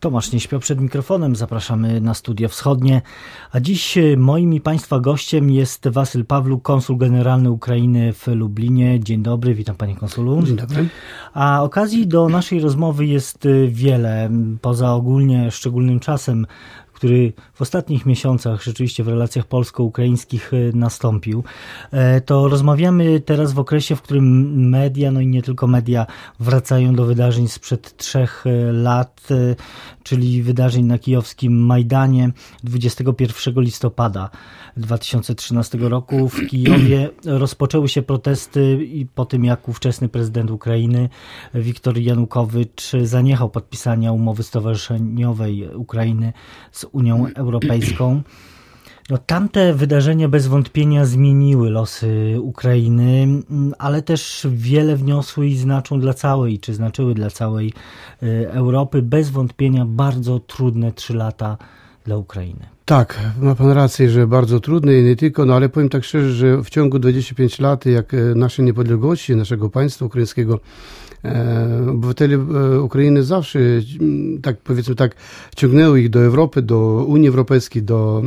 Tomasz nie śpiał przed mikrofonem, zapraszamy na Studio Wschodnie, a dziś moim i Państwa gościem jest Wasyl Pawluk, konsul generalny Ukrainy w Lublinie. Dzień dobry, witam Panie Konsulu. Dzień dobry. A okazji do naszej rozmowy jest wiele, poza ogólnie szczególnym czasem, który w ostatnich miesiącach rzeczywiście w relacjach polsko-ukraińskich nastąpił, to rozmawiamy teraz w okresie, w którym media, no i nie tylko media, wracają do wydarzeń sprzed 3 lat, czyli wydarzeń na kijowskim Majdanie 21 listopada 2013 roku. W Kijowie rozpoczęły się protesty i po tym, jak ówczesny prezydent Ukrainy Wiktor Janukowycz zaniechał podpisania umowy stowarzyszeniowej Ukrainy z Unią Europejską. No, tamte wydarzenia bez wątpienia zmieniły losy Ukrainy, ale też wiele wniosły i znaczyły dla całej Europy. Bez wątpienia bardzo trudne 3 lata dla Ukrainy. Tak, ma Pan rację, że bardzo trudne i nie tylko, ale powiem tak szczerze, że w ciągu 25 lat, jak naszej niepodległości, naszego państwa ukraińskiego, obywatele Ukrainy zawsze, tak powiedzmy tak, ciągnęły ich do Europy, do Unii Europejskiej, do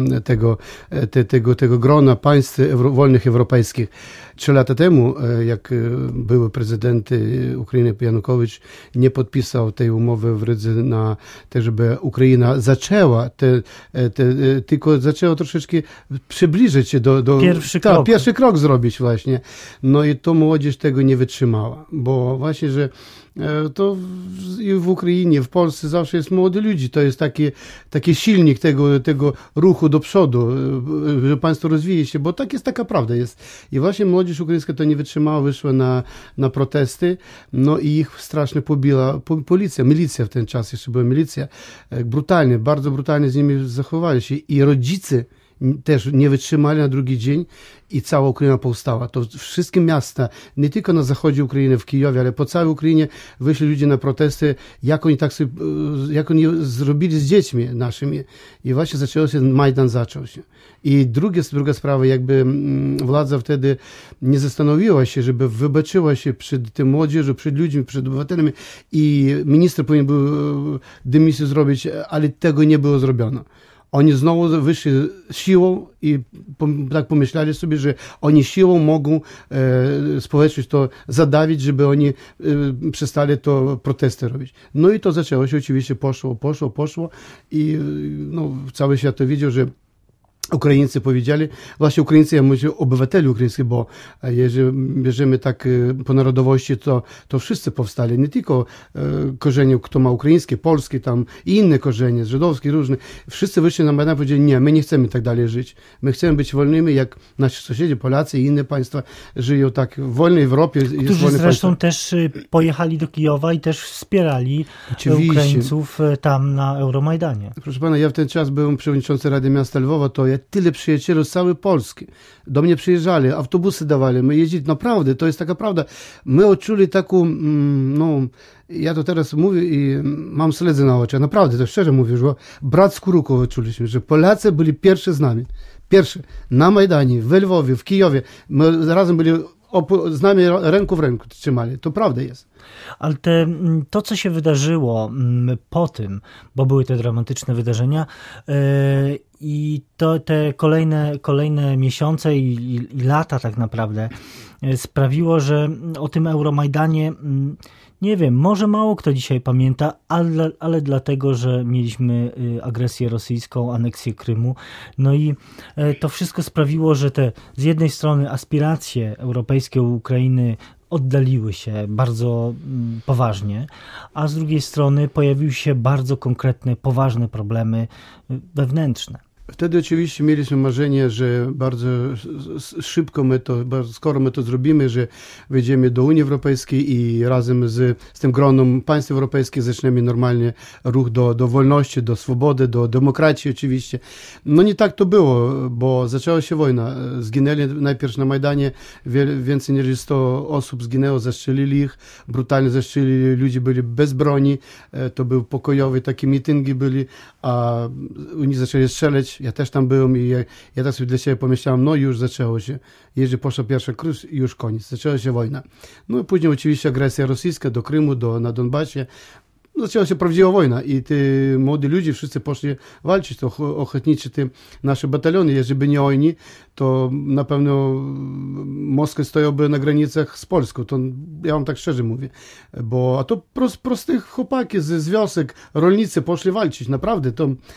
tego grona państw wolnych europejskich. 3 lata temu, jak były prezydent Ukrainy Janukowycz nie podpisał tej umowy w Rydze na to, żeby Ukraina zaczęła tylko zaczęła troszeczkę przybliżyć się do pierwszy krok zrobić właśnie. No i to młodzież tego nie wytrzymała, bo właśnie, że to i w Ukrainie, w Polsce zawsze jest młody ludzi. To jest taki silnik tego ruchu do przodu, że państwo rozwije się, bo taka prawda jest. I właśnie młodzież ukraińska to nie wytrzymała, wyszła na protesty, no i ich strasznie pobiła milicja w ten czas, jeszcze była milicja, brutalnie, bardzo brutalnie z nimi zachowali się i rodzice też nie wytrzymali na drugi dzień i cała Ukraina powstała. To wszystkie miasta, nie tylko na zachodzie Ukrainy, w Kijowie, ale po całej Ukrainie wyszli ludzie na protesty, jak oni zrobili z dziećmi naszymi. I właśnie Majdan zaczął się. I druga sprawa, jakby władza wtedy nie zastanowiła się, żeby wybaczyła się przed tym młodzieżą, przed ludźmi, przed obywatelami i minister powinien był dymisję zrobić, ale tego nie było zrobione. Oni znowu wyszli siłą i tak pomyśleli sobie, że oni siłą mogą społeczność to zadawić, żeby oni przestali to protesty robić. No i to zaczęło się oczywiście, poszło i cały świat to widział, że Ukraińcy powiedzieli, właśnie Ukraińcy, ja mówię obywateli ukraińscy, bo jeżeli bierzemy tak po narodowości, to wszyscy powstali, nie tylko korzenie, kto ma ukraińskie, polskie, tam i inne korzenie, żydowskie, różne. Wszyscy wyszli na Majdan i powiedzieli, nie, my nie chcemy tak dalej żyć. My chcemy być wolnymi, jak nasi sąsiedzi, Polacy i inne państwa żyją tak w wolnej Europie. Którzy zresztą też pojechali do Kijowa i też wspierali Ukraińców tam na Euromajdanie. Proszę pana, ja w ten czas byłem przewodniczącym Rady Miasta Lwowa, to tyle przyjacieli z całej Polski. Do mnie przyjeżdżali, autobusy dawali, my jeździli, naprawdę, to jest taka prawda. My odczuli taką, ja to teraz mówię i mam slzy na oczach, naprawdę, to szczerze mówię, że bratską ruką odczuliśmy, że Polacy byli pierwsi z nami. Pierwszy na Majdanie, w Lwowie, w Kijowie. My razem byli z nami ręką w ręku trzymali. To prawda jest. Ale to, co się wydarzyło po tym, bo były te dramatyczne wydarzenia i te kolejne miesiące i lata tak naprawdę sprawiło, że o tym Euromajdanie nie wiem, może mało kto dzisiaj pamięta, ale dlatego, że mieliśmy agresję rosyjską, aneksję Krymu. No i to wszystko sprawiło, że te z jednej strony aspiracje europejskie Ukrainy oddaliły się bardzo poważnie, a z drugiej strony pojawiły się bardzo konkretne, poważne problemy wewnętrzne. Wtedy oczywiście mieliśmy marzenie, że bardzo szybko bardzo skoro my to zrobimy, że wejdziemy do Unii Europejskiej i razem z tym gronem państw europejskich zaczniemy normalnie ruch do wolności, do swobody, do demokracji oczywiście. No nie tak to było, bo zaczęła się wojna. Zginęli najpierw na Majdanie, więcej niż 100 osób zginęło, zastrzelili ich, brutalnie zastrzelili, ludzie byli bez broni, to były pokojowe, takie mityngi byli, a oni zaczęli strzelać. Ja też tam byłem i ja tak sobie dla siebie pomyślałem, no już zaczęło się. Jeżeli poszła pierwsza kryz, już koniec. Zaczęła się wojna. No i później oczywiście agresja rosyjska do Krymu, na Donbasie. zaczęła się prawdziwa wojna i te młodzi ludzie wszyscy poszli walczyć, to ochotniczy te nasze bataliony, jeżeli by nie oni, to na pewno Moskwa stojałaby na granicach z Polską, to ja wam tak szczerze mówię, a to prostych chłopaki z wiosek, rolnicy poszli walczyć, naprawdę,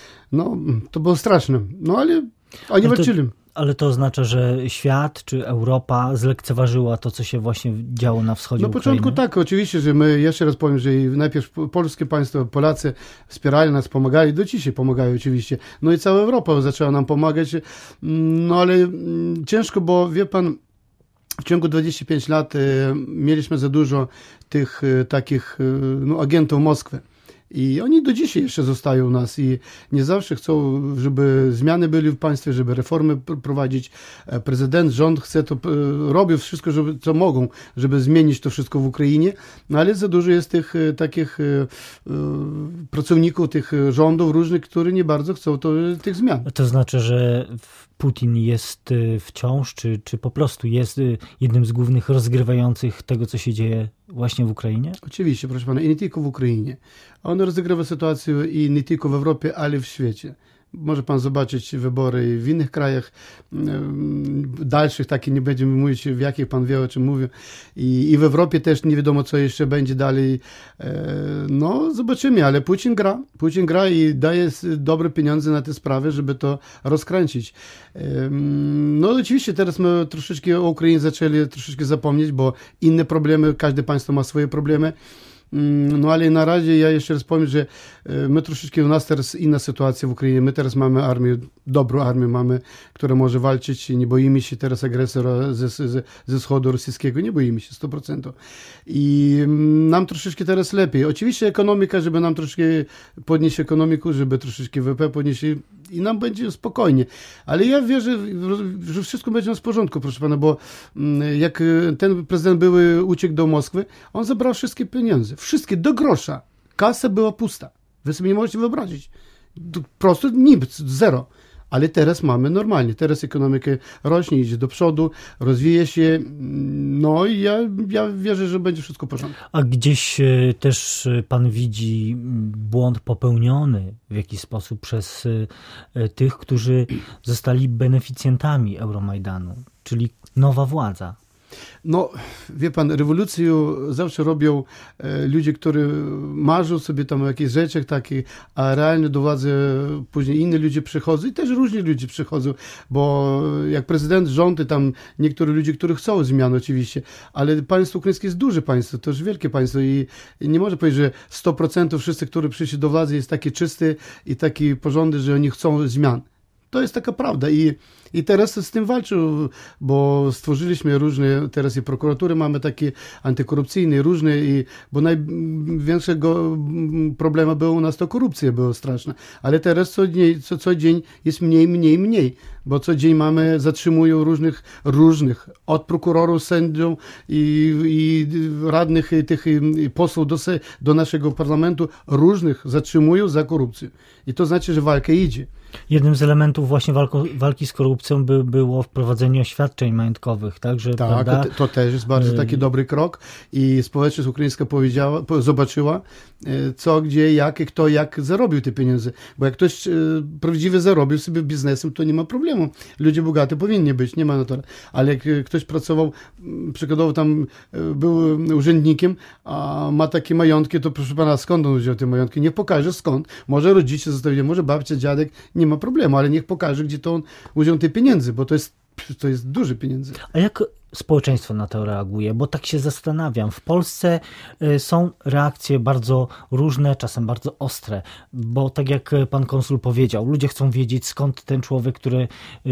to było straszne, ale oni walczyli. Ale to oznacza, że świat czy Europa zlekceważyła to, co się właśnie działo na wschodzie Ukrainy? Na początku tak, oczywiście, że my, jeszcze raz powiem, że najpierw polskie państwo, Polacy wspierali nas, pomagali, do dzisiaj pomagają oczywiście. No i cała Europa zaczęła nam pomagać, ale ciężko, bo wie pan, w ciągu 25 lat mieliśmy za dużo tych takich agentów Moskwy. I oni do dzisiaj jeszcze zostają u nas i nie zawsze chcą, żeby zmiany były w państwie, żeby reformy prowadzić. Prezydent, rząd chce to, robią wszystko, co mogą, żeby zmienić to wszystko w Ukrainie, ale za dużo jest tych takich pracowników, tych rządów różnych, którzy nie bardzo chcą tych zmian. To znaczy, że Putin jest wciąż, czy po prostu jest jednym z głównych rozgrywających tego, co się dzieje właśnie w Ukrainie? Oczywiście, proszę pana, i nie tylko w Ukrainie. On rozgrywa sytuację i nie tylko w Europie, ale w świecie. Może pan zobaczyć wybory w innych krajach, dalszych, takie nie będziemy mówić, w jakich pan wie, o czym mówię. I w Europie też nie wiadomo, co jeszcze będzie dalej. Zobaczymy, ale Putin gra i daje dobre pieniądze na te sprawy, żeby to rozkręcić. Oczywiście teraz my troszeczkę o Ukrainie zaczęli troszeczkę zapomnieć, bo inne problemy, każde państwo ma swoje problemy. Ale na razie ja jeszcze raz powiem, że my troszeczkę, u nas teraz inna sytuacja w Ukrainie. My teraz mamy armię, dobrą armię mamy, która może walczyć. Nie boimy się teraz agresora ze wschodu rosyjskiego. Nie boimy się 100%. I nam troszeczkę teraz lepiej. Oczywiście ekonomika, żeby nam troszeczkę podnieść ekonomikę, żeby troszeczkę WP podnieść i nam będzie spokojnie. Ale ja wierzę, że wszystko będzie w porządku, proszę pana, bo jak ten prezydent uciekł do Moskwy, on zabrał wszystkie pieniądze. Wszystkie, do grosza. Kasa była pusta. Wy sobie nie możecie wyobrazić. Prosto nic, zero. Ale teraz mamy normalnie. Teraz ekonomika rośnie, idzie do przodu, rozwija się. I ja wierzę, że będzie wszystko w porządku. A gdzieś też pan widzi błąd popełniony w jakiś sposób przez tych, którzy zostali beneficjentami Euromajdanu, czyli nowa władza? Wie pan, rewolucję zawsze robią ludzie, którzy marzą sobie tam o jakichś rzeczach takich, a realnie do władzy później inni ludzie przychodzą i też różni ludzie przychodzą, bo jak prezydent, rząd, tam niektórzy ludzie, którzy chcą zmian oczywiście, ale państwo ukraińskie jest duże państwo, to już wielkie państwo i nie może powiedzieć, że 100% wszyscy, którzy przyszli do władzy jest taki czysty i taki porządny, że oni chcą zmian. To jest taka prawda i teraz z tym walczą, bo stworzyliśmy różne, teraz i prokuratury mamy takie antykorupcyjne, różne, bo największego problemu było u nas to korupcja była straszna, ale teraz co dzień jest mniej, bo co dzień zatrzymują różnych, od prokurorów, sędziów i radnych tych posłów do naszego parlamentu, różnych zatrzymują za korupcję. I to znaczy, że walka idzie. Jednym z elementów właśnie walki z korupcją było wprowadzenie oświadczeń majątkowych, tak? Prawda? To też jest bardzo taki dobry krok i społeczność ukraińska zobaczyła, co, gdzie, jak i kto jak zarobił te pieniądze. Bo jak ktoś prawdziwie zarobił sobie biznesem, to nie ma problemu. Ludzie bogaty powinni być, nie ma na to. Ale jak ktoś pracował, przykładowo tam był urzędnikiem, a ma takie majątki, to proszę pana, skąd on wziął te majątki? Niech pokaże skąd. Może rodzice zostawili, może babcia, dziadek, nie ma problemu, ale niech pokaże, gdzie to on wziął te pieniądze, bo to jest duże pieniądze. A jak społeczeństwo na to reaguje? Bo tak się zastanawiam. W Polsce są reakcje bardzo różne, czasem bardzo ostre, bo tak jak pan konsul powiedział, ludzie chcą wiedzieć, skąd ten człowiek, który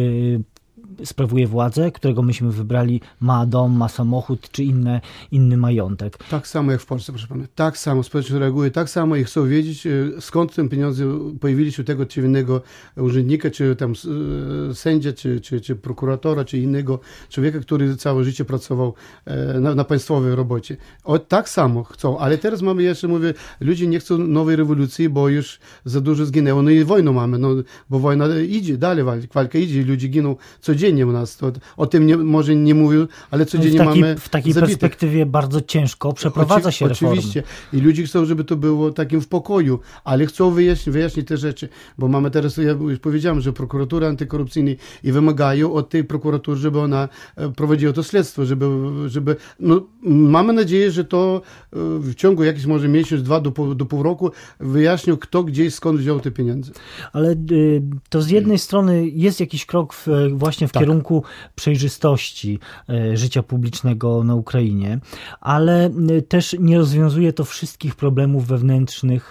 sprawuje władzę, którego myśmy wybrali, ma dom, ma samochód czy inny majątek. Tak samo jak w Polsce, proszę pana. Tak samo społeczeństwo reaguje, tak samo i chcą wiedzieć, skąd te pieniądze pojawili się u tego czy innego urzędnika, czy tam sędzia, czy prokuratora, czy innego człowieka, który całe życie pracował na państwowej robocie. Tak samo chcą, ale teraz mamy, jeszcze mówię, ludzie nie chcą nowej rewolucji, bo już za dużo zginęło. I wojnę mamy, bo wojna idzie, dalej walka idzie, ludzie giną co codziennie u nas. O tym może nie mówił, ale codziennie mamy w takiej zabitych. perspektywie bardzo ciężko przeprowadza się reformy. Oczywiście. I ludzie chcą, żeby to było takim w pokoju, ale chcą wyjaśnić te rzeczy, bo mamy teraz, ja już powiedziałem, że prokuratura antykorupcyjna i wymagają od tej prokuratury, żeby ona prowadziła to śledztwo, żeby mamy nadzieję, że to w ciągu jakiś może miesiąc, 2 do pół roku wyjaśnią, kto gdzie i skąd wziął te pieniądze. Ale to z jednej strony jest jakiś krok właśnie w kierunku przejrzystości życia publicznego na Ukrainie, ale też nie rozwiązuje to wszystkich problemów wewnętrznych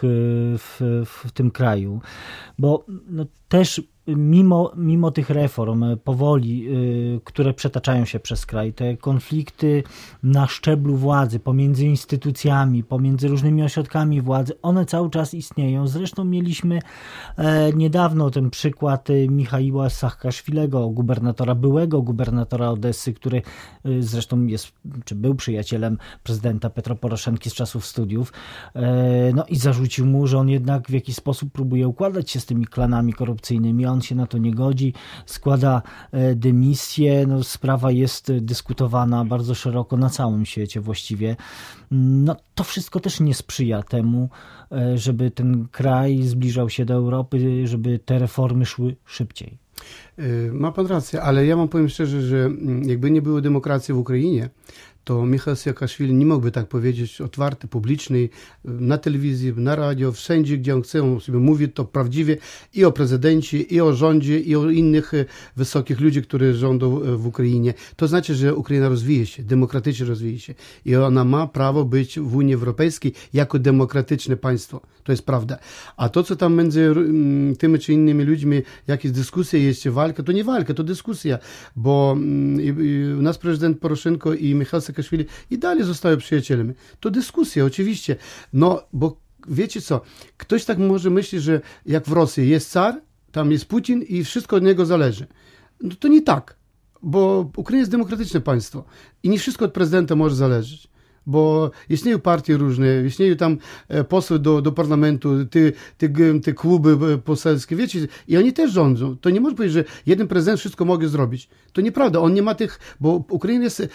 w tym kraju, bo też mimo tych reform powoli, które przetaczają się przez kraj, te konflikty na szczeblu władzy, pomiędzy instytucjami, pomiędzy różnymi ośrodkami władzy, one cały czas istnieją. Zresztą mieliśmy niedawno ten przykład Michaiła Saakaszwilego, byłego gubernatora Odessy, który zresztą był przyjacielem prezydenta Petro Poroszenki z czasów studiów, i zarzucił mu, że on jednak w jakiś sposób próbuje układać się z tymi klanami korupcyjnymi. On się na to nie godzi, składa dymisję. Sprawa jest dyskutowana bardzo szeroko na całym świecie właściwie. To wszystko też nie sprzyja temu, żeby ten kraj zbliżał się do Europy, żeby te reformy szły szybciej. Ma pan rację, ale ja powiem szczerze, że jakby nie było demokracji w Ukrainie, to Michał Saakaszwili nie mógłby tak powiedzieć otwarty, publiczny, na telewizji, na radio, wszędzie, gdzie on chce, on sobie mówi to prawdziwie i o prezydencie, i o rządzie, i o innych wysokich ludzi, którzy rządzą w Ukrainie. To znaczy, że Ukraina rozwija się, demokratycznie rozwija się i ona ma prawo być w Unii Europejskiej jako demokratyczne państwo. To jest prawda. A to, co tam między tymi czy innymi ludźmi, jakieś dyskusje jest, walka, to nie walka, to dyskusja, bo nasz prezydent Poroszenko i Michał Saakaszwili i dalej zostają przyjacielami. To dyskusja, oczywiście. Bo wiecie co, ktoś tak może myśleć, że jak w Rosji jest car, tam jest Putin i wszystko od niego zależy. To nie tak, bo Ukraina jest demokratyczne państwo i nie wszystko od prezydenta może zależeć. Bo istnieją partie różne, istnieją tam posły do parlamentu, te kluby poselskie, wiecie, i oni też rządzą. To nie może powiedzieć, że jeden prezydent wszystko może zrobić. To nieprawda, on nie ma tych, bo Ukraina jest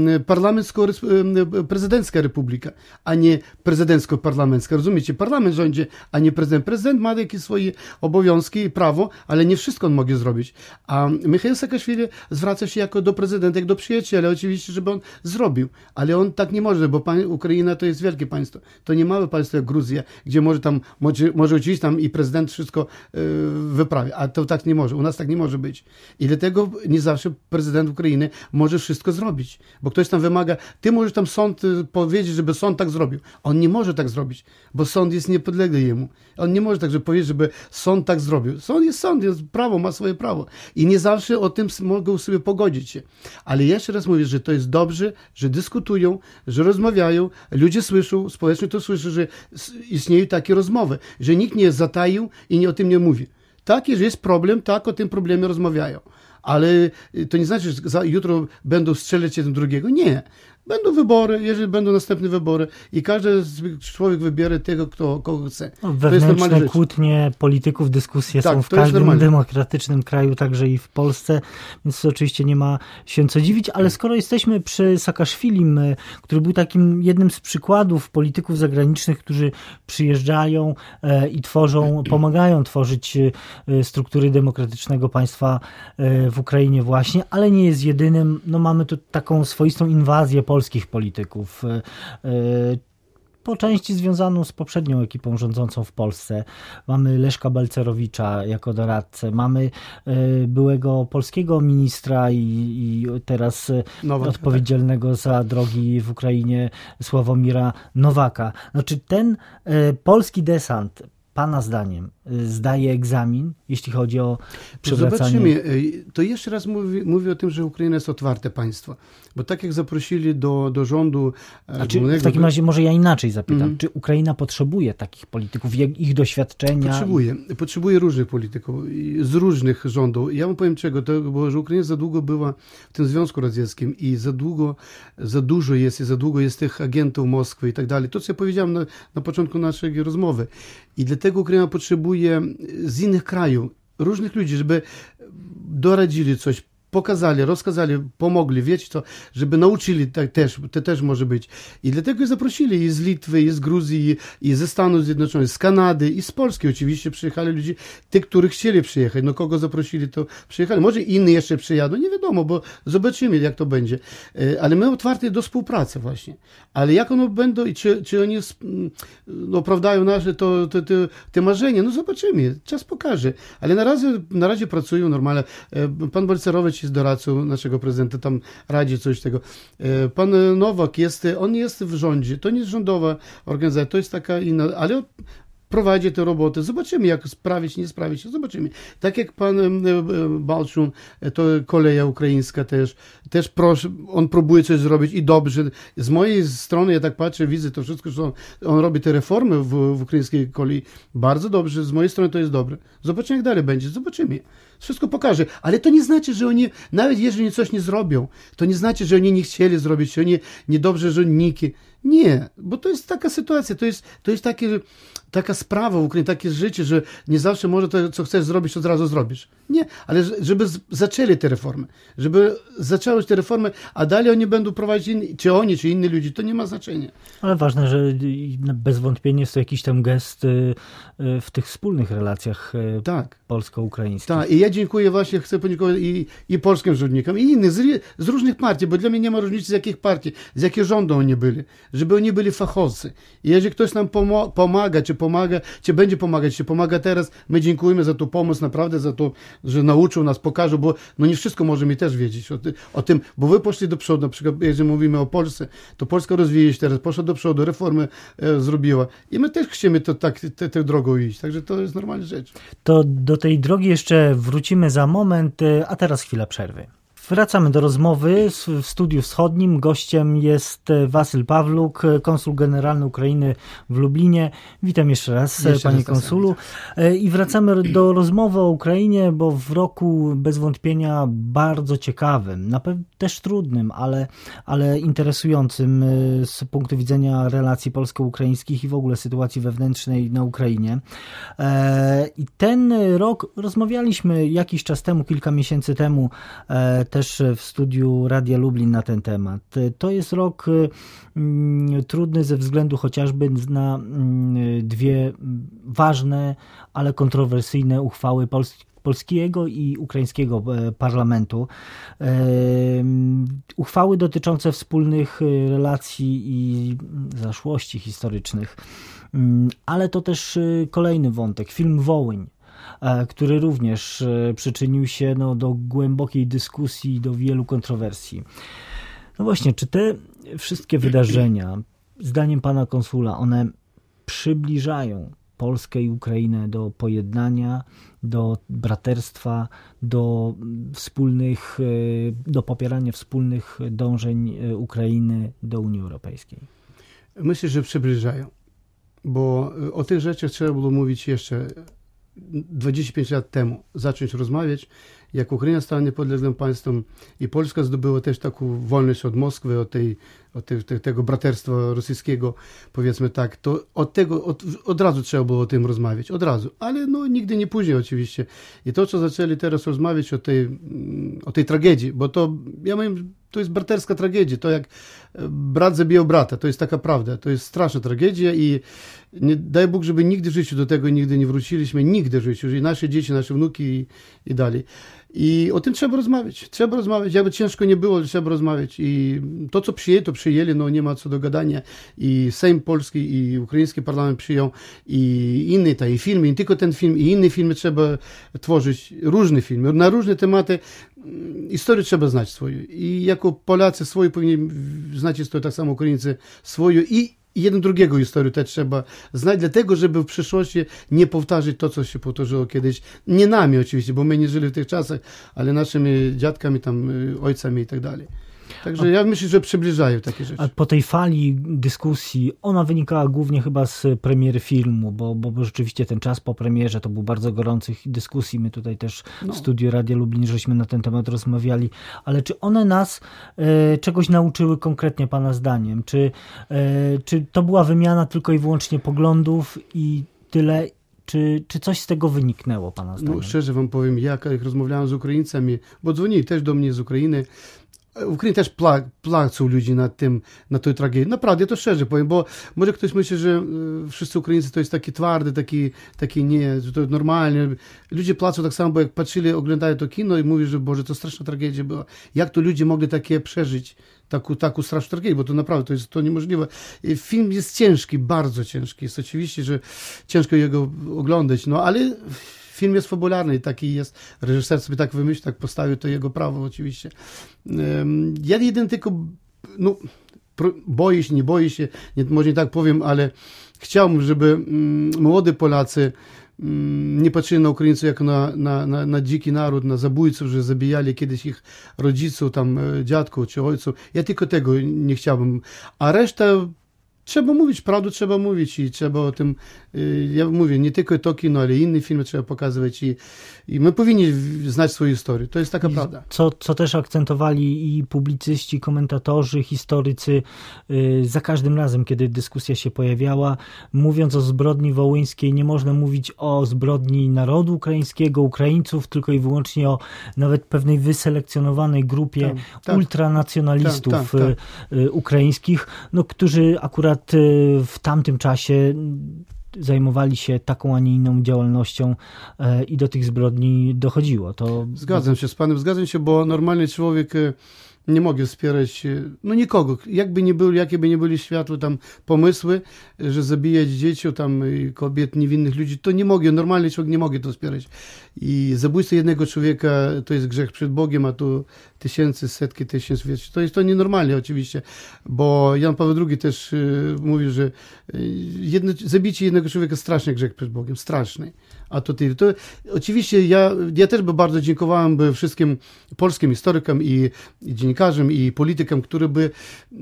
prezydencka republika, a nie prezydencko-parlamencka. Rozumiecie? Parlament rządzi, a nie prezydent. Prezydent ma jakieś swoje obowiązki i prawo, ale nie wszystko on może zrobić. A Michał Saakaszwili zwraca się jako do prezydenta, jak do przyjaciela, oczywiście, żeby on zrobił, ale on tak nie może, bo Ukraina to jest wielkie państwo. To nie małe państwo jak Gruzja, gdzie może oczywiście tam i prezydent wszystko wyprawia, a to tak nie może. U nas tak nie może być. I dlatego nie zawsze prezydent Ukrainy może wszystko zrobić, bo ktoś tam wymaga, ty możesz tam sąd powiedzieć, żeby sąd tak zrobił. On nie może tak zrobić, bo sąd jest niepodległy jemu. On nie może także powiedzieć, żeby sąd tak zrobił. Sąd jest prawo, ma swoje prawo. I nie zawsze o tym mogą sobie pogodzić się. Ale jeszcze raz mówię, że to jest dobrze, że dyskutują, że rozmawiają, ludzie słyszą, społeczność to słyszy, że istnieją takie rozmowy, że nikt nie zataił i o tym nie mówi. Tak, jeżeli jest problem, tak o tym problemie rozmawiają. Ale to nie znaczy, że jutro będą strzelać jeden drugiego. Nie. Będą wybory, jeżeli będą następne wybory i każdy człowiek wybiera tego, kogo chce. Wewnętrzne kłótnie polityków, dyskusje są w każdym demokratycznym kraju, także i w Polsce, więc to oczywiście nie ma się co dziwić, ale skoro jesteśmy przy Saakaszwilim, który był takim jednym z przykładów polityków zagranicznych, którzy przyjeżdżają i pomagają tworzyć struktury demokratycznego państwa w Ukrainie właśnie, ale nie jest jedynym. Mamy tu taką swoistą inwazję polskich polityków, po części związaną z poprzednią ekipą rządzącą w Polsce. Mamy Leszka Balcerowicza jako doradcę, mamy byłego polskiego ministra i teraz odpowiedzialnego za drogi w Ukrainie Sławomira Nowaka. Znaczy ten polski desant, pana zdaniem, zdaje egzamin, jeśli chodzi o przywracanie... Zobaczymy. To jeszcze raz mówię o tym, że Ukraina jest otwarte państwo. Bo tak jak zaprosili do rządu... w takim razie może ja inaczej zapytam. Czy Ukraina potrzebuje takich polityków, ich doświadczenia? Potrzebuje różnych polityków z różnych rządów. Ja wam powiem czego, bo że Ukraina za długo była w tym Związku Radzieckim i za dużo jest tych agentów Moskwy i tak dalej. To, co ja powiedziałem na początku naszej rozmowy. I dlatego Ukraina potrzebuje z innych krajów różnych ludzi, żeby doradzili coś, pokazali, rozkazali, pomogli, wiecie co, żeby nauczyli to też może być. I dlatego zaprosili i z Litwy, i z Gruzji, i ze Stanów Zjednoczonych, z Kanady, i z Polski oczywiście przyjechali ludzie, tych, których chcieli przyjechać, no kogo zaprosili, to przyjechali. Może inni jeszcze przyjadą, nie wiadomo, bo zobaczymy, jak to będzie. Ale my otwarci do współpracy właśnie. Ale jak ono będą i czy oni opravdają nasze te marzenia, no zobaczymy, czas pokaże. Ale na razie pracują normalnie. Pan Balcerowicz jest doradcą naszego prezydenta, tam radzi coś tego. Pan Nowak on jest w rządzie, to nie jest rządowa organizacja, to jest taka inna, ale prowadzi te roboty. Zobaczymy, jak sprawić, nie sprawić. Zobaczymy. Tak jak pan Balczun, to koleja ukraińska też proszę, on próbuje coś zrobić i dobrze. Z mojej strony, ja tak patrzę, widzę to wszystko, że on robi te reformy w ukraińskiej kolei bardzo dobrze. Z mojej strony to jest dobre. Zobaczymy, jak dalej będzie. Zobaczymy. Wszystko pokaże. Ale to nie znaczy, że oni, nawet jeżeli coś nie zrobią, to nie znaczy, że oni nie chcieli zrobić, że oni niedobrze rządniki. Nie, bo to jest taka sytuacja, to jest taka sprawa w Ukrainie, takie życie, że nie zawsze może to, co chcesz zrobić, od razu zrobisz. Nie, ale żeby zaczęli te reformy, żeby zaczęły te reformy, a dalej oni będą prowadzić, czy inni ludzie, to nie ma znaczenia. Ale ważne, że bez wątpienia jest to jakiś tam gest w tych wspólnych relacjach polsko-ukraińskich. Tak, i ja dziękuję właśnie, chcę podziękować i polskim rządnikom, i innym, z różnych partii, bo dla mnie nie ma różnicy, z jakich partii, z jakiego rządu oni byli, żeby oni byli fachowcy. I jeżeli ktoś nam pomaga, czy będzie pomagać, czy pomaga teraz, my dziękujemy za tą pomoc, naprawdę za to, że nauczył nas, pokażą, bo no nie wszystko możemy też wiedzieć o tym, bo wy poszli do przodu, na przykład jeżeli mówimy o Polsce, to Polska rozwija się teraz, poszła do przodu, reformy zrobiła i my też chcemy tę drogą iść, także to jest normalna rzecz. To do tej drogi jeszcze wrócimy za moment, a teraz chwila przerwy. Wracamy do rozmowy w Studiu Wschodnim. Gościem jest Wasyl Pawluk, konsul generalny Ukrainy w Lublinie. Witam jeszcze raz, panie konsulu. I wracamy do rozmowy o Ukrainie, bo w roku bez wątpienia bardzo ciekawym, na pewno też trudnym, ale interesującym z punktu widzenia relacji polsko-ukraińskich i w ogóle sytuacji wewnętrznej na Ukrainie. I ten rok rozmawialiśmy jakiś czas temu, kilka miesięcy temu, też w studiu Radia Lublin na ten temat. To jest rok trudny ze względu chociażby na dwie ważne, ale kontrowersyjne uchwały polskiego i ukraińskiego parlamentu. Uchwały dotyczące wspólnych relacji i zaszłości historycznych. Ale to też kolejny wątek, film Wołyń, który również przyczynił się do głębokiej dyskusji, do wielu kontrowersji. No właśnie, czy te wszystkie wydarzenia, zdaniem pana konsula, one przybliżają Polskę i Ukrainę do pojednania, do braterstwa, do popierania wspólnych dążeń Ukrainy do Unii Europejskiej? Myślę, że przybliżają, bo o tych rzeczach trzeba było mówić jeszcze 25 lat temu, zacząć rozmawiać, jak Ukraina stała niepodległym państwem i Polska zdobyła też taką wolność od Moskwy, od tego braterstwa rosyjskiego, powiedzmy tak, to od razu trzeba było o tym rozmawiać, od razu, ale nigdy nie później oczywiście. I to, co zaczęli teraz rozmawiać o tej tragedii, bo to, ja mówię, to jest braterska tragedia, to jak brat zabijał brata, to jest taka prawda, to jest straszna tragedia i nie, daj Bóg, żeby nigdy w życiu do tego nigdy nie wróciliśmy, nigdy w życiu, i nasze dzieci, nasze wnuki i dalej. I o tym trzeba rozmawiać, jakby ciężko nie było, trzeba rozmawiać i to, co to przyjęli, nie ma co do gadania i Sejm Polski i ukraiński parlament przyjął i inne i filmy, nie tylko ten film, i inne filmy trzeba tworzyć, różne filmy, na różne tematy, historię trzeba znać swoją i jako Polacy swoją powinni znać historię, tak samo Ukraińcy swoją i jeden drugiego historię też trzeba znać, dlatego, żeby w przyszłości nie powtarzać to, co się powtórzyło kiedyś. Nie nami oczywiście, bo my nie żyli w tych czasach, ale naszymi dziadkami, ojcami i tak dalej. Także ja myślę, że przybliżają takie rzeczy. A po tej fali dyskusji, ona wynikała głównie chyba z premiery filmu, bo rzeczywiście ten czas po premierze to był bardzo gorących dyskusji. My tutaj też w studiu Radia Lublin żeśmy na ten temat rozmawiali. Ale czy one nas czegoś nauczyły konkretnie pana zdaniem? Czy to była wymiana tylko i wyłącznie poglądów i tyle? Czy coś z tego wyniknęło, pana zdaniem? No, szczerze wam powiem, jak rozmawiałem z Ukraińcami, bo dzwonili też do mnie z Ukrainy, w Ukrainie też płacą ludzie na tej tragedii. Naprawdę, ja to szczerze powiem, bo może ktoś myśli, że wszyscy Ukraińcy to jest taki twardy, taki nie, że to normalnie. Ludzie płacą tak samo, bo jak patrzyli, oglądają to kino i mówią, że Boże, to straszna tragedia była. Jak to ludzie mogli takie przeżyć? Taką straszną tragedię, bo to naprawdę to niemożliwe. Film jest ciężki, bardzo ciężki. Jest oczywiście, że ciężko jego oglądać, no ale film jest fabularny, taki jest. Reżyser sobie tak wymyślił, tak postawił, to jego prawo oczywiście. Ja jeden tylko, no, boję się, nie boję się, może nie tak powiem, ale chciałbym, żeby młodzi Polacy nie patrzyli na Ukraińców jako na dziki naród, na zabójców, że zabijali kiedyś ich rodziców, tam dziadków czy ojców. Ja tylko tego nie chciałbym. A reszta trzeba mówić, prawdę trzeba mówić i trzeba o tym, ja mówię, nie tylko to kino, ale inne filmy trzeba pokazywać i my powinni znać swoją historię. To jest taka prawda. Co też akcentowali i publicyści, komentatorzy, historycy za każdym razem, kiedy dyskusja się pojawiała, mówiąc o zbrodni wołyńskiej, nie można mówić o zbrodni narodu ukraińskiego, Ukraińców, tylko i wyłącznie o nawet pewnej wyselekcjonowanej grupie ultranacjonalistów ukraińskich, no, którzy akurat w tamtym czasie zajmowali się taką, a nie inną działalnością i do tych zbrodni dochodziło. Zgadzam się z panem, bo normalny człowiek nie mogę wspierać, no nikogo, jakie by nie byli światłe tam pomysły, że zabijać dzieci, tam kobiet, niewinnych ludzi, to nie mogę, normalny człowiek nie mogę to wspierać. I zabójstwo jednego człowieka to jest grzech przed Bogiem, a tu tysięcy, setki tysięcy, to nienormalne oczywiście, bo Jan Paweł II też mówił, że zabicie jednego człowieka straszny grzech przed Bogiem, straszny. A to oczywiście ja też by bardzo dziękowałem wszystkim polskim historykom i dziennikarzom i politykom, którzy by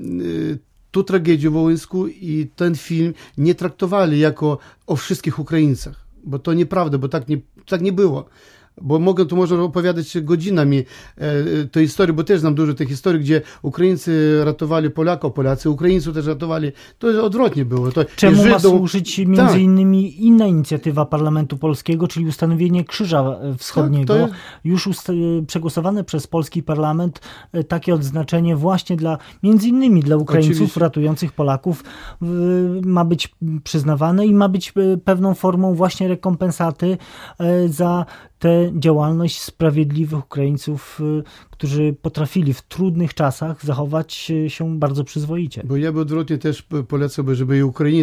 tu tragedię wołyńską i ten film nie traktowali jako o wszystkich Ukraińcach, bo to nieprawda, bo tak nie było. Bo można opowiadać godzinami tej historii, bo też znam dużo tych historii, gdzie Ukraińcy ratowali Polaków, Polacy Ukraińców też ratowali. To odwrotnie było. Czemu ma służyć między innymi inna inicjatywa Parlamentu Polskiego, czyli ustanowienie Krzyża Wschodniego, już przegłosowane przez polski parlament, takie odznaczenie właśnie między innymi dla Ukraińców ratujących Polaków ma być przyznawane i ma być pewną formą właśnie rekompensaty za tę działalność sprawiedliwych Ukraińców, którzy potrafili w trudnych czasach zachować się bardzo przyzwoicie. Bo ja by odwrotnie też polecałbym, żeby i Ukrainie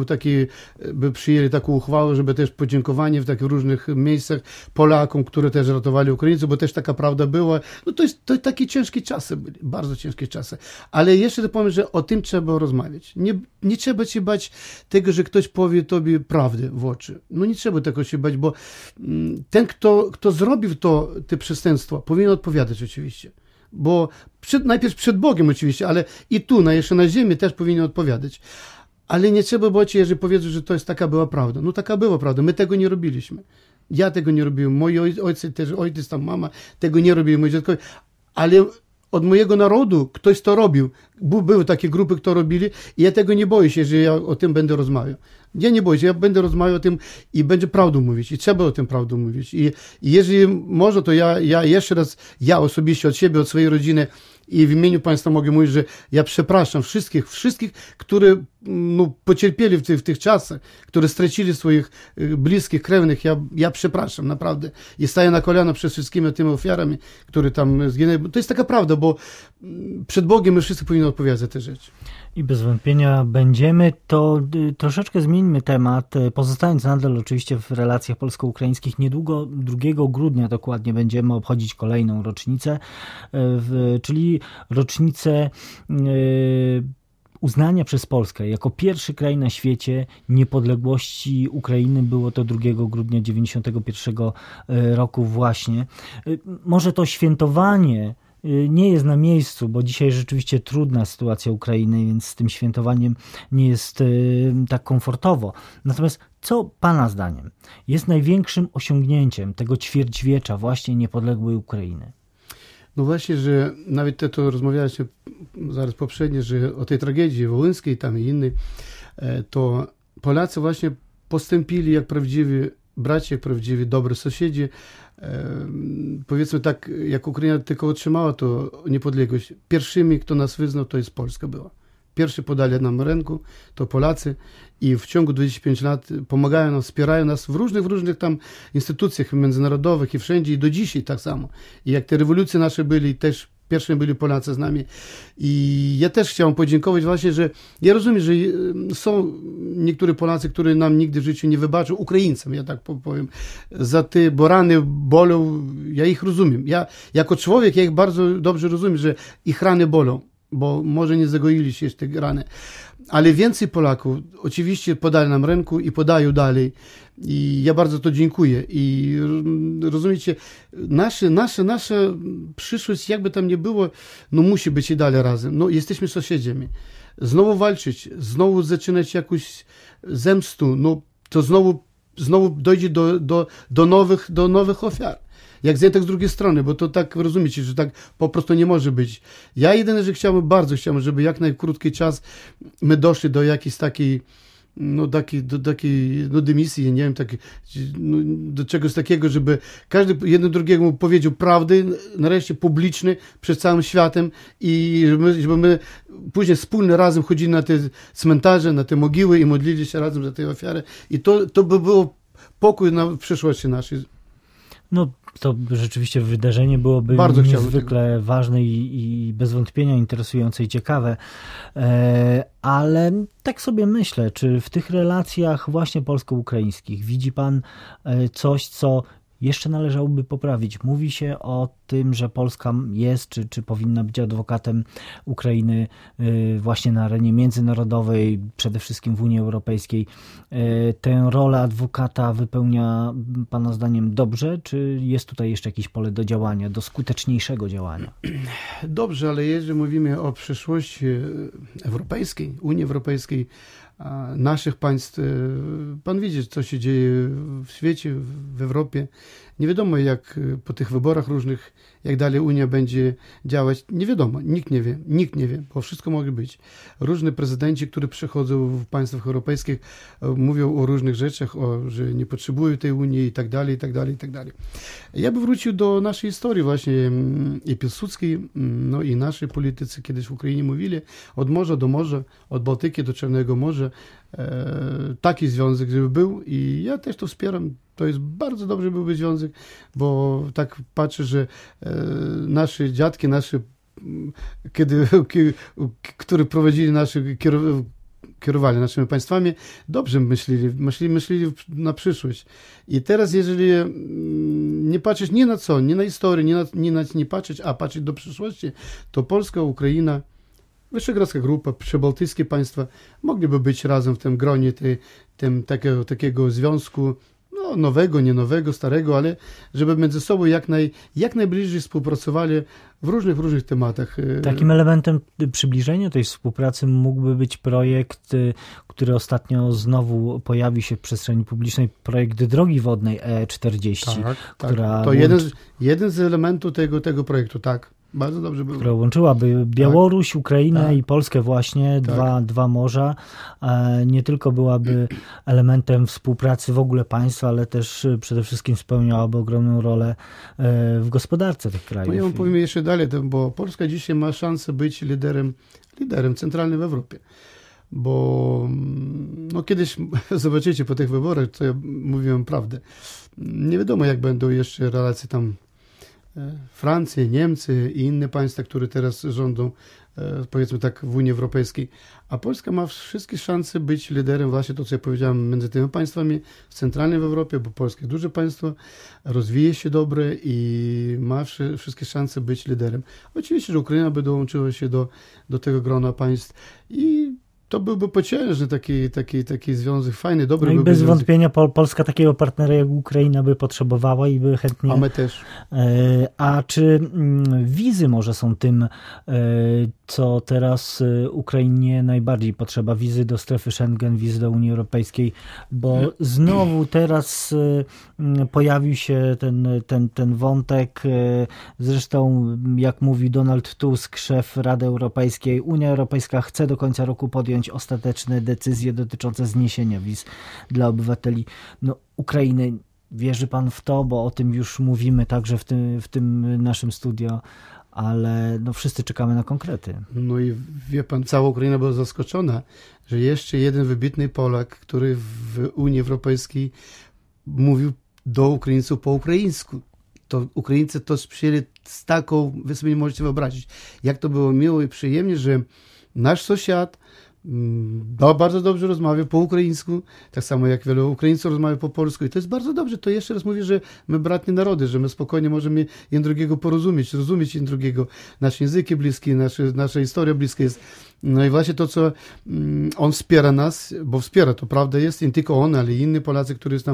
by przyjęli taką uchwałę, żeby też podziękowanie w takich różnych miejscach Polakom, które też ratowali Ukraińców, bo też taka prawda była. No to takie ciężkie czasy byli, bardzo ciężkie czasy. Ale jeszcze powiem, że o tym trzeba rozmawiać. Nie trzeba się bać tego, że ktoś powie tobie prawdę w oczy. No nie trzeba tego się bać, bo ten, kto zrobił te przestępstwa, powinien odpowiadać oczywiście. Bo najpierw przed Bogiem oczywiście, ale i tu, jeszcze na ziemi też powinien odpowiadać. Ale nie trzeba bać się, jeżeli powiedzą, że to jest taka była prawda. No taka była prawda, my tego nie robiliśmy. Ja tego nie robiłem, moi ojciec, tam mama tego nie robili, moi dziadkowie. Ale od mojego narodu ktoś to robił. Były takie grupy, które robili i ja tego nie boję się, że ja o tym będę rozmawiał. Ja nie boję się, ja będę rozmawiał o tym i będę prawdę mówić i trzeba o tym prawdę mówić. I jeżeli może, to ja jeszcze raz, ja osobiście od siebie, od swojej rodziny i w imieniu państwa mogę mówić, że ja przepraszam wszystkich, którzy pocierpieli w tych czasach, którzy stracili swoich bliskich, krewnych. Ja przepraszam, naprawdę. I staję na kolana przed wszystkimi tymi ofiarami, które tam zginęły. To jest taka prawda, bo przed Bogiem my wszyscy powinni odpowiadać za te rzeczy. I bez wątpienia będziemy. To troszeczkę zmieńmy temat, pozostając nadal oczywiście w relacjach polsko-ukraińskich. Niedługo, 2 grudnia dokładnie, będziemy obchodzić kolejną rocznicę, czyli rocznicę uznania przez Polskę jako pierwszy kraj na świecie niepodległości Ukrainy. Było to 2 grudnia 1991 roku właśnie. Może to świętowanie nie jest na miejscu, bo dzisiaj rzeczywiście trudna sytuacja Ukrainy, więc z tym świętowaniem nie jest tak komfortowo. Natomiast co Pana zdaniem jest największym osiągnięciem tego ćwierćwiecza właśnie niepodległej Ukrainy? No właśnie, że nawet to rozmawialiśmy zaraz poprzednio, że o tej tragedii wołyńskiej tam i innej, to Polacy właśnie postąpili jak prawdziwi bracia, jak prawdziwi dobrzy sąsiedzi. Powiedzmy tak, jak Ukraina tylko otrzymała to niepodległość, pierwszymi, kto nas wyznał, to jest Polska była. Pierwszy podali nam rękę, to Polacy i w ciągu 25 lat pomagają nam, wspierają nas w różnych tam instytucjach międzynarodowych i wszędzie i do dzisiaj tak samo. I jak te rewolucje nasze byli, też pierwszymi byli Polacy z nami. I ja też chciałem podziękować właśnie, że ja rozumiem, że są niektórzy Polacy, którzy nam nigdy w życiu nie wybaczą, Ukraińcom, ja tak powiem, za te, bo rany bolą, ja ich rozumiem. Ja jako człowiek, ja ich bardzo dobrze rozumiem, że ich rany bolą, bo może nie zagoili się jeszcze te rany. Ale więcej Polaków oczywiście podali nam rękę i podają dalej. I ja bardzo to dziękuję. I rozumiecie, nasza przyszłość, jakby tam nie było, no musi być i dalej razem. No, jesteśmy sąsiadami. Znowu walczyć, znowu zaczynać jakąś zemstę, no to znowu dojdzie do nowych ofiar. Jak z jednej, tak z drugiej strony, bo to tak rozumiecie, że tak po prostu nie może być. Ja jedyne, że bardzo chciałbym, żeby jak najkrótki czas my doszli do jakiejś takiej, dymisji, nie wiem, do czegoś takiego, żeby każdy jeden drugiemu powiedział prawdę, nareszcie publicznie, przed całym światem i żeby my później wspólnie razem chodzili na te cmentarze, na te mogiły i modlili się razem za te ofiary. I to by było pokój na przyszłości naszej. No, to rzeczywiście wydarzenie byłoby niezwykle ważne i bez wątpienia interesujące i ciekawe, ale tak sobie myślę, czy w tych relacjach właśnie polsko-ukraińskich widzi pan coś, co jeszcze należałoby poprawić? Mówi się o tym, że Polska jest, czy powinna być adwokatem Ukrainy właśnie na arenie międzynarodowej, przede wszystkim w Unii Europejskiej. Tę rolę adwokata wypełnia pana zdaniem dobrze, czy jest tutaj jeszcze jakieś pole do działania, do skuteczniejszego działania? Dobrze, ale jeżeli mówimy o przyszłości europejskiej, Unii Europejskiej, naszych państw, pan widzi, co się dzieje w świecie, w Europie. Nie wiadomo, jak po tych wyborach różnych, jak dalej Unia będzie działać. Nie wiadomo, nikt nie wie, bo wszystko może być. Różni prezydenci, którzy przychodzą w państwach europejskich, mówią o różnych rzeczach, że nie potrzebują tej Unii i tak dalej, i tak dalej, i tak dalej. Ja bym wrócił do naszej historii właśnie i Piłsudskiej, no i naszej politycy kiedyś w Ukrainie mówili, od morza do morza, od Bałtyki do Czarnego Morza, taki związek, żeby był i ja też to wspieram. To jest bardzo dobry byłby związek, bo tak patrzę, że nasze dziadki, które prowadzili kierowali naszymi państwami, dobrze myśleli na przyszłość. I teraz, jeżeli nie patrzeć nie na co, nie na historię, nie patrzeć, a patrzeć do przyszłości, to Polska, Ukraina, Wyszehradzka Grupa, przybałtyckie państwa mogliby być razem w tym gronie takiego związku, no, nowego, nie nowego, starego, ale żeby między sobą jak najbliżej współpracowali w różnych tematach. Takim elementem przybliżenia tej współpracy mógłby być projekt, który ostatnio znowu pojawił się w przestrzeni publicznej, projekt drogi wodnej E40. Tak. To jeden z elementów tego projektu, tak. Bardzo dobrze było. Która łączyłaby Białoruś, Ukrainę i Polskę właśnie, dwa morza. Nie tylko byłaby elementem współpracy w ogóle państwa, ale też przede wszystkim spełniałaby ogromną rolę w gospodarce tych krajów. No ja wam powiem jeszcze dalej, bo Polska dzisiaj ma szansę być liderem centralnym w Europie. Bo no kiedyś zobaczycie po tych wyborach, co ja mówiłem prawdę. Nie wiadomo, jak będą jeszcze relacje tam Francja, Niemcy i inne państwa, które teraz rządzą, powiedzmy tak, w Unii Europejskiej. A Polska ma wszystkie szanse być liderem, właśnie to, co ja powiedziałem, między tymi państwami w centralnej w Europie, bo Polska jest duże państwo, rozwija się dobre i ma wszystkie szanse być liderem. Oczywiście, że Ukraina by dołączyła się do tego grona państw i to byłby pociężny taki związek, fajny, dobry. No i bez wątpienia Polska takiego partnera jak Ukraina by potrzebowała i by chętnie... A my też. A czy wizy może są tym, co teraz Ukrainie najbardziej potrzeba? Wizy do strefy Schengen, wizy do Unii Europejskiej, bo znowu teraz pojawił się ten wątek. Zresztą, jak mówi Donald Tusk, szef Rady Europejskiej, Unia Europejska chce do końca roku podjąć podjąć ostateczne decyzje dotyczące zniesienia wiz dla obywateli Ukrainy. Wierzy pan w to, bo o tym już mówimy także w tym naszym studio, ale wszyscy czekamy na konkrety. No i wie pan, cała Ukraina była zaskoczona, że jeszcze jeden wybitny Polak, który w Unii Europejskiej mówił do Ukraińców po ukraińsku. To Ukraińcy to przyjęli z taką, wy sobie nie możecie wyobrazić, jak to było miło i przyjemnie, że nasz sąsiad bardzo dobrze rozmawia po ukraińsku, tak samo jak wielu Ukraińców rozmawia po polsku i to jest bardzo dobrze. To jeszcze raz mówię, że my bratnie narody, że my spokojnie możemy jeden drugiego porozumieć, rozumieć jeden drugiego, nasze języki bliskie, nasza historia bliska jest. No i właśnie to, co on wspiera nas, bo wspiera, to prawda jest, nie tylko on, ale i inni Polacy, którzy jest tam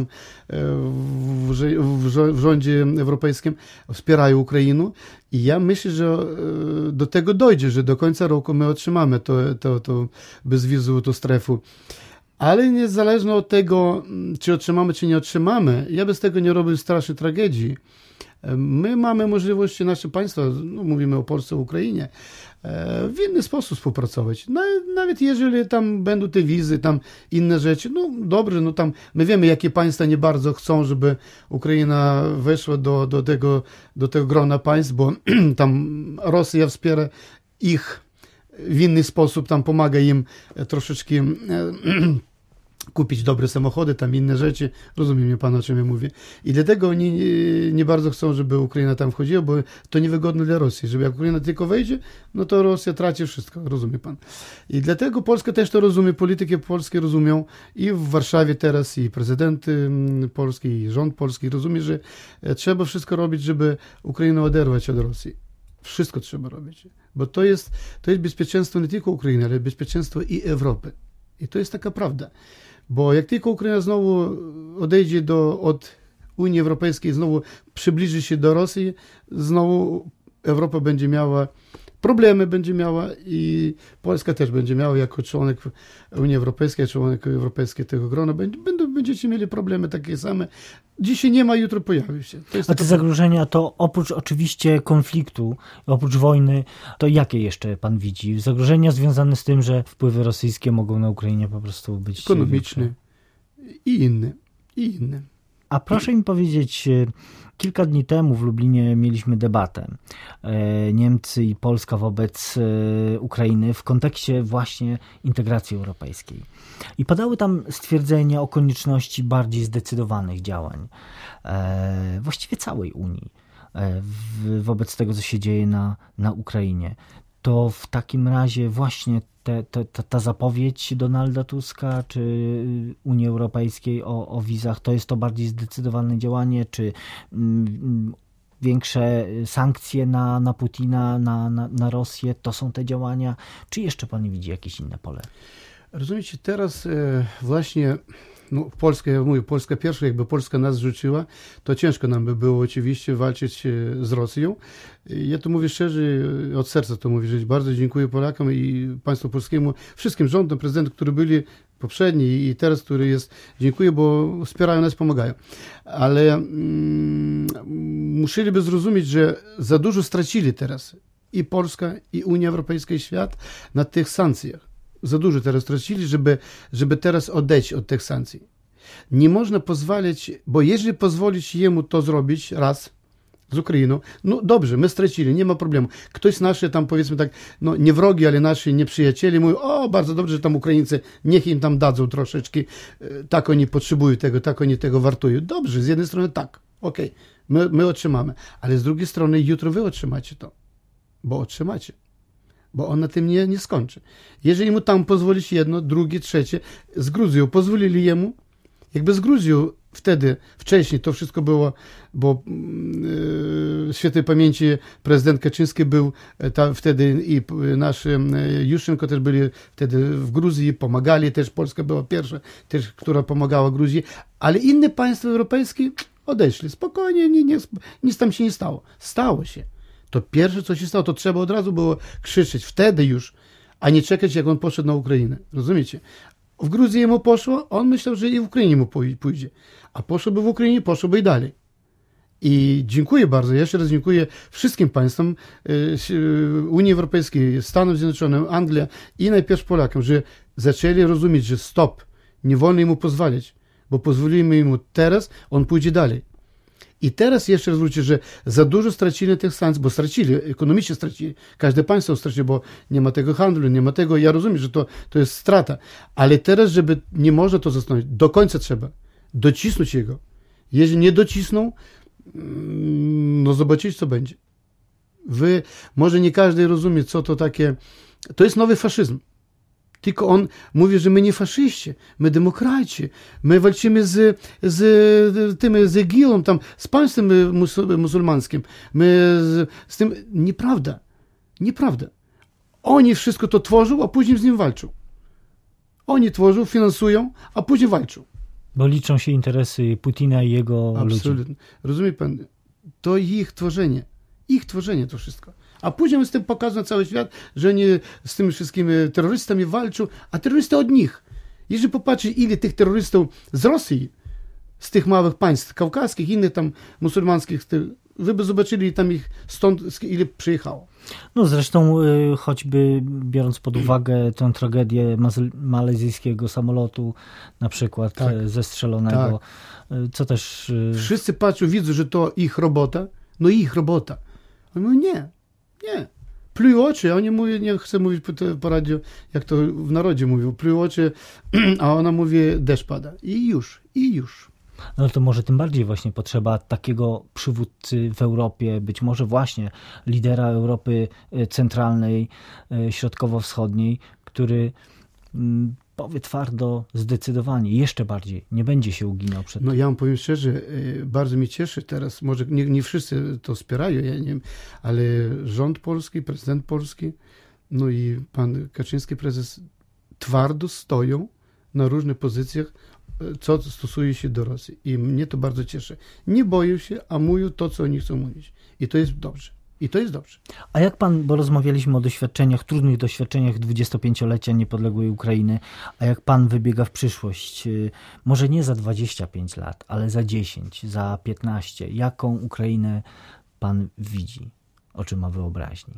w rządzie europejskim, wspierają Ukrainę i ja myślę, że do tego dojdzie, że do końca roku my otrzymamy to bezwizową tą strefę. Ale niezależnie od tego, czy otrzymamy, czy nie otrzymamy, ja bez tego nie robił strasznej tragedii. My mamy możliwość, nasze państwo, mówimy o Polsce, o Ukrainie, w inny sposób współpracować. Nawet jeżeli tam będą te wizy, tam inne rzeczy, dobrze, tam my wiemy, jakie państwa nie bardzo chcą, żeby Ukraina weszła do tego grona państw, bo tam Rosja wspiera ich w inny sposób, tam pomaga im troszeczkę kupić dobre samochody, tam inne rzeczy. Rozumie mnie pan, o czym ja mówię. I dlatego oni nie bardzo chcą, żeby Ukraina tam wchodziła, bo to niewygodne dla Rosji. Żeby jak Ukraina tylko wejdzie, to Rosja traci wszystko. Rozumie pan. I dlatego Polska też to rozumie, polityki polskie rozumią i w Warszawie teraz i prezydent polski, i rząd polski rozumie, że trzeba wszystko robić, żeby Ukrainę oderwać od Rosji. Wszystko trzeba robić. Bo to jest bezpieczeństwo nie tylko Ukrainy, ale bezpieczeństwo i Europy. I to jest taka prawda. Bo jak tylko Ukraina znowu odejdzie od Unii Europejskiej, znowu przybliży się do Rosji, znowu Europa będzie miała problemy, i Polska też będzie miała jako członek Unii Europejskiej, członek europejski tego grona, będziecie mieli problemy takie same. Dzisiaj nie ma, jutro pojawi się. A te zagrożenia to oprócz oczywiście konfliktu, oprócz wojny, to jakie jeszcze pan widzi? Zagrożenia związane z tym, że wpływy rosyjskie mogą na Ukrainie po prostu być ekonomiczne i inne. A proszę mi powiedzieć, kilka dni temu w Lublinie mieliśmy debatę Niemcy i Polska wobec Ukrainy w kontekście właśnie integracji europejskiej. I padały tam stwierdzenia o konieczności bardziej zdecydowanych działań właściwie całej Unii wobec tego, co się dzieje na Ukrainie. To w takim razie właśnie ta zapowiedź Donalda Tuska czy Unii Europejskiej o wizach, to jest to bardziej zdecydowane działanie, czy większe sankcje na Putina, na Rosję, to są te działania, czy jeszcze pan widzi jakieś inne pole? Rozumiecie, teraz właśnie Polska pierwsza, jakby Polska nas rzuciła, to ciężko nam by było oczywiście walczyć z Rosją. Ja to mówię szczerze, od serca to mówię, że bardzo dziękuję Polakom i państwu polskiemu, wszystkim rządom, prezydentom, którzy byli poprzedni i teraz, który jest, dziękuję, bo wspierają nas, pomagają. Ale musieliby zrozumieć, że za dużo stracili teraz i Polska, i Unia Europejska, i świat na tych sankcjach. Za dużo teraz stracili, żeby teraz odejść od tych sankcji. Nie można pozwolić, bo jeżeli pozwolić jemu to zrobić raz z Ukrainą, dobrze, my stracili, nie ma problemu. Ktoś z naszych tam, powiedzmy tak, nie wrogi, ale nasi nieprzyjaciele mówią, bardzo dobrze, że tam Ukraińcy, niech im tam dadzą troszeczkę, tak oni potrzebują tego, tak oni tego wartują. Dobrze, z jednej strony tak, okej, my otrzymamy, ale z drugiej strony jutro wy otrzymacie to, bo otrzymacie. Bo on na tym nie skończy. Jeżeli mu tam pozwolić jedno, drugie, trzecie, z Gruzją pozwolili jemu, jakby z Gruzją wcześniej to wszystko było, bo świętej pamięci prezydent Kaczyński był wtedy i nasz Juszczenko też byli wtedy w Gruzji, pomagali też, Polska była pierwsza, też, która pomagała Gruzji, ale inne państwa europejskie odeszli. Spokojnie, nic tam się nie stało. Stało się. To pierwsze, co się stało, to trzeba od razu było krzyczeć wtedy już, a nie czekać, jak on poszedł na Ukrainę. Rozumiecie? W Gruzji mu poszło, on myślał, że i w Ukrainie mu pójdzie. A poszłoby w Ukrainie, poszłoby i dalej. I dziękuję bardzo, jeszcze raz dziękuję wszystkim państwom Unii Europejskiej, Stanom Zjednoczonym, Anglia i najpierw Polakom, że zaczęli rozumieć, że stop, nie wolno mu pozwolić, bo pozwolimy mu teraz, on pójdzie dalej. I teraz jeszcze raz wrócę, że za dużo stracili na tych sankcjach, bo stracili, ekonomicznie stracili, każde państwo straci, bo nie ma tego handlu, nie ma tego, ja rozumiem, że to jest strata, ale teraz, żeby nie można to zastanowić, do końca trzeba docisnąć jego. Jeżeli nie docisną, no zobaczyć, co będzie. Może nie każdy rozumie, co to takie, to jest nowy faszyzm. Tylko on mówi, że my nie faszyści, my demokraci, my walczymy z IGIL-em, tam, z państwem muzułmańskim, my z tym... Nieprawda. Nieprawda. Oni wszystko to tworzą, a później z nim walczą. Oni tworzą, finansują, a później walczą. Bo liczą się interesy Putina i jego ludzi. Absolutnie. Rozumie pan? To ich tworzenie. Ich tworzenie to wszystko. A później z tym pokazują cały świat, że oni z tymi wszystkimi terrorystami walczą, a terrorysty od nich. Jeżeli popatrzeć, ile tych terrorystów z Rosji, z tych małych państw kaukaskich, innych tam muzułmańskich, wy by zobaczyli tam ich stąd, ile przyjechało. No zresztą choćby biorąc pod uwagę tę tragedię malezyjskiego samolotu, na przykład zestrzelonego, co też... Wszyscy patrzą, widzą, że to ich robota, no ich robota. Oni mówią, nie. Plują oczy, a oni mówią, nie chcę mówić po radio, jak to w narodzie mówią, plują oczy, a ona mówi, deszcz pada. I już. No to może tym bardziej właśnie potrzeba takiego przywódcy w Europie, być może właśnie lidera Europy centralnej, środkowo-wschodniej, który powie twardo, zdecydowanie, jeszcze bardziej, nie będzie się uginał przed tym. No ja wam powiem szczerze, bardzo mnie cieszy teraz, może nie wszyscy to wspierają, ja nie wiem, ale rząd polski, prezydent polski, no i pan Kaczyński, prezes, twardo stoją na różnych pozycjach, co stosuje się do Rosji. I mnie to bardzo cieszy. Nie boją się, a mówią to, co oni chcą mówić. I to jest dobrze. A jak pan, bo rozmawialiśmy o doświadczeniach, trudnych doświadczeniach 25-lecia niepodległej Ukrainy, a jak pan wybiega w przyszłość, może nie za 25 lat, ale za 10, za 15, jaką Ukrainę pan widzi oczyma wyobraźni?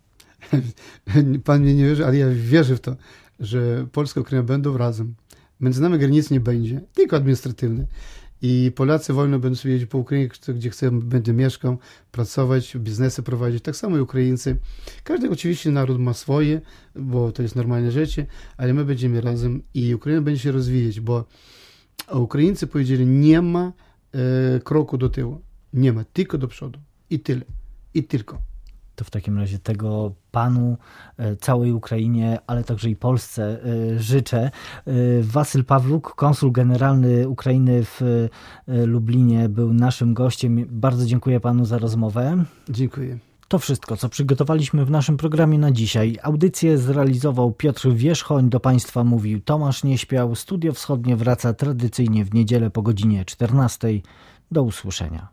Pan mnie nie wierzy, ale ja wierzę w to, że Polska i Ukraina będą razem. Między nami granic nie będzie, tylko administratywne. I Polacy wolno będą sobie jeździć po Ukrainie, gdzie chcą, będę mieszkał, pracować, biznesy prowadzić. Tak samo i Ukraińcy. Każdy oczywiście naród ma swoje, bo to jest normalne rzeczy, ale my będziemy razem i Ukraina będzie się rozwijać, bo Ukraińcy powiedzieli, nie ma kroku do tyłu. Nie ma, tylko do przodu. I tyle. I tylko. To w takim razie tego panu, całej Ukrainie, ale także i Polsce życzę. Wasyl Pawluk, konsul generalny Ukrainy w Lublinie, był naszym gościem. Bardzo dziękuję panu za rozmowę. Dziękuję. To wszystko, co przygotowaliśmy w naszym programie na dzisiaj. Audycję zrealizował Piotr Wierzchoń, do państwa mówił Tomasz Nieśpiał. Studio Wschodnie wraca tradycyjnie w niedzielę po godzinie 14. Do usłyszenia.